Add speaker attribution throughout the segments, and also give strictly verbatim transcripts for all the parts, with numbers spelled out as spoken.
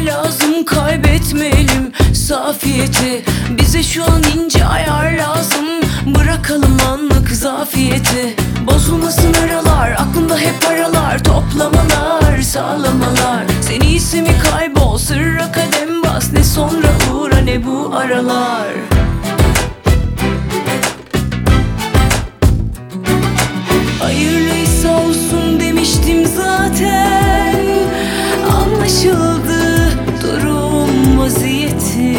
Speaker 1: Neme lazım kaybetmeyelim safiyeti. Bize şu an ince ayar lazım, bırakalım anlık zafiyeti. Bozulmasın aralar, aklımda hep aralar, toplamalar, sağlamalar. Sen iyisi mi kaybol, sırra kadem bas, ne sonra uğra ne bu aralar. Hayırlıysa olsun demiştim zaten, anlaşıldı durum vaziyeti.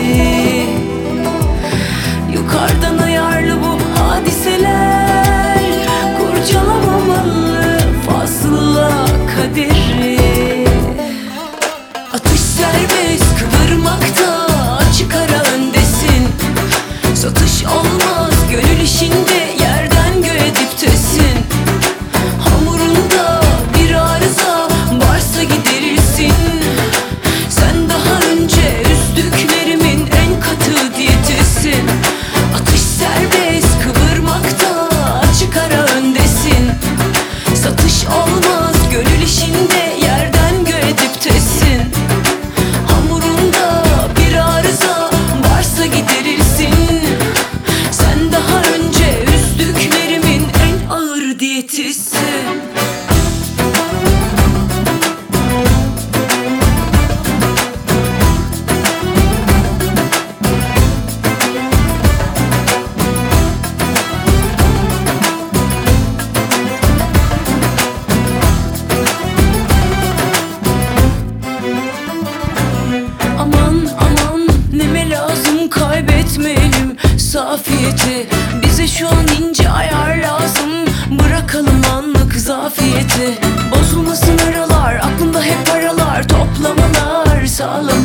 Speaker 1: Yukarıdan ayarlı bu hadiseler, kurcalamamalı fazla kaderi. Atış serbest, kıvırmakta açık ara öndesin. Satış olmaz gönül işinde, yerden göğe diptesin. Hamurunda bir arıza varsa giderirsin. Sen daha önce üzdüklerimin en katı diyetisin. Atış serbest, kıvırmakta açık ara öndesin. Satış olmaz gönül işinde, yerden göğe diptesin. Hamurunda bir arıza varsa giderirsin. Sen daha önce üzdüklerimin en ağır diyetisin. Aman aman neme lazım kaybetmeyelim safiyeti. Bize şu an ince ayar lazım, bırakalım anlık zafiyeti. Bozulmasın aralar, aklımda hep aralar, toplamalar, sağlamalar.